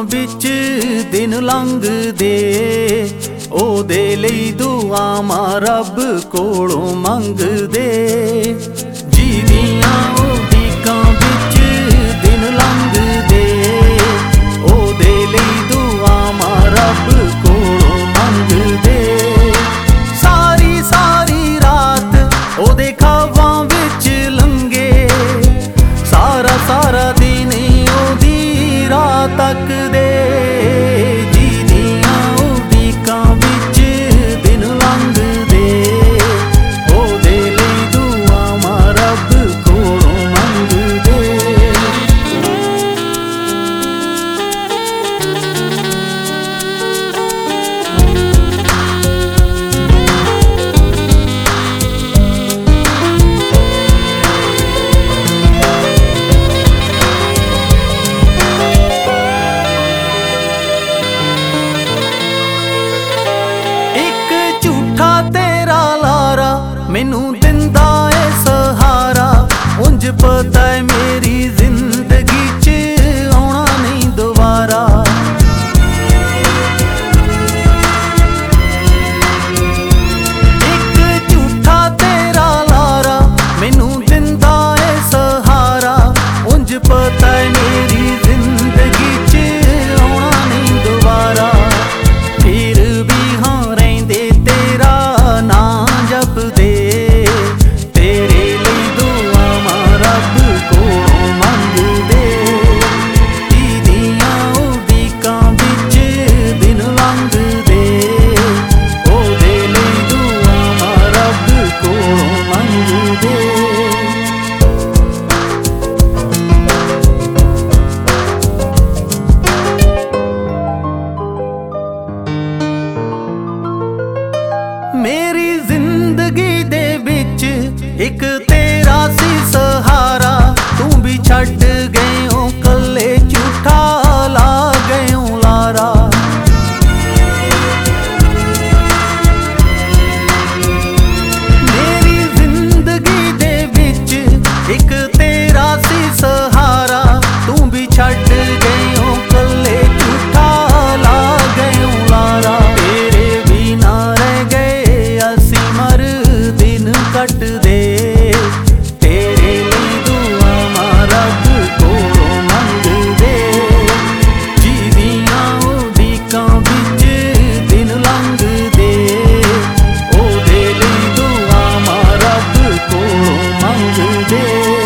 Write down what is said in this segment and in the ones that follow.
ਵਿੱਚ ਦਿਨ ਲੰਘਦੇ, ਉਹਦੇ ਲਈ ਦੁਆਵਾਂ ਰੱਬ ਕੋਲੋਂ ਮੰਗਦੇ। ਜਿਹਦੀਆਂ ਉਡੀਕਾਂ ਵਿੱਚ ਦਿਨ ਲੰਘਦੇ, ਉਹਦੇ ਲਈ ਦੁਆਵਾਂ ਰੱਬ ਕੋਲੋਂ ਮੰਗਦੇ। ਸਾਰੀ ਸਾਰੀ ਰਾਤ ਉਹਦੇ ਖ਼ਵਾਂ ਵਿੱਚ ਲੰਘੇ, ਸਾਰਾ ਸਾਰਾ ਦਿਨ ਉਹਦੀ ਰਾਹ ਤੱਕਦੇ। ਜਿਹਦੀਆਂ ਉਡੀਕਾਂ ਵਿੱਚ ਦਿਨ ਲੰਘਦੇ, ਉਹਦੇ ਲਈ ਦੁਆਵਾਂ ਰੱਬ ਕੋਲੋਂ ਮੰਗਦੇ। ਮੈਨੂੰ ਦਿੰਦਾ ਏ ਸਹਾਰਾ, ਉਂਝ ਪਤਾ ਏ ਮੇਰੀ ਜ਼ਿੰਦਗੀ 'ਚ ਆਉਣਾ ਨਹੀਂ ਦੁਬਾਰਾ। ਇੱਕ ਝੂਠਾ ਤੇਰਾ ਲਾਰਾ, ਮੈਨੂੰ ਦਿੰਦਾ ਏ ਸਹਾਰਾ, ਉਂਝ ਪਤਾ ਏ ਮੇਰੀ ਜ਼ਿੰਦਗੀ 'ਚ ਆਉਣਾ ਨਹੀਂ ਦੁਬਾਰਾ। ਫਿਰ ਵੀ ਹਾਂ ਰਹਿੰਦੇ ਤੇਰਾ ਨਾਂ ਜਪਦੇ, ਮੇਰੀ ਜ਼ਿੰਦਗੀ ਦੇ ਵਿੱਚ ਇੱਕ ਤੇਰਾ ਸੀ ਸਹਾਰਾ। ਤੂੰ ਵੀ ਛੱਡ ਗਇਓ ਕੱਲੇ, ਝੂਠਾ ਲਾ ਗਇਓ ਲਾਰਾ। ਮੇਰੀ ਜ਼ਿੰਦਗੀ ਦੇ ਵਿੱਚ ਇੱਕ ਤੇਰਾ ਸੀ ਸਹਾਰਾ, ਤੂੰ ਵੀ ਛੱਡ ਗਇਓ ਕੱਲੇ, ਝੂਠਾ ਲਾ ਗਇਓ ਲਾਰਾ। ਤੇਰੇ ਬਿਨਾ ਰਹਿ ਗਏ ਅਸੀਂ ਮਰ ਦਿਨ ਕੱਟਦੇ, ਤੇਰੇ ਲਈ ਦੁਆਵਾਂ ਰੱਬ ਕੋਲੋਂ ਮੰਗਦੇ। ਜਿਹਦੀਆਂ ਉਡੀਕਾਂ ਵਿੱਚ ਦਿਨ ਲੰਘਦੇ, ਉਹਦੇ ਲਈ ਦੁਆਵਾਂ ਰੱਬ ਕੋਲੋਂ ਮੰਗਦੇ।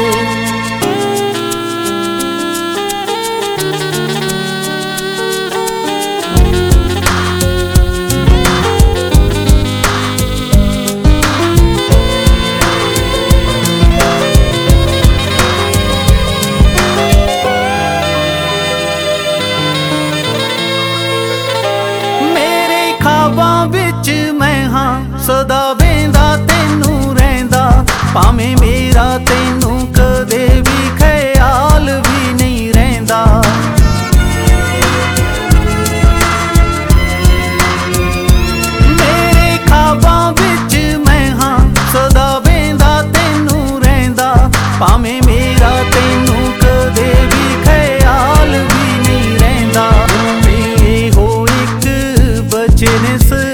ਖ਼ਵਾਂ ਵਿੱਚ ਮੈਂ ਹਾਂ ਸਦਾ ਵੇਂਦਾ ਤੈਨੂੰ ਰਹਿੰਦਾ, ਭਾਵੇਂ ਮੇਰਾ ਤੈਨੂੰ ਕਦੇ ਵੀ ਖਿਆਲ ਵੀ ਨਹੀਂ ਰਹਿੰਦਾ। ਮੇਰੇ ਖ਼ਵਾਂ ਵਿੱਚ ਮੈਂ ਹਾਂ ਸਦਾ ਵੇਂਦਾ ਤੈਨੂੰ ਰਹਿੰਦਾ, ਭਾਵੇਂ ਮੇਰਾ ਤੈਨੂੰ ਕਦੇ ਵੀ ਖਿਆਲ ਵੀ ਨਹੀਂ ਰਹਿੰਦਾ। ਇਹੋ ਇੱਕ ਬਚਨ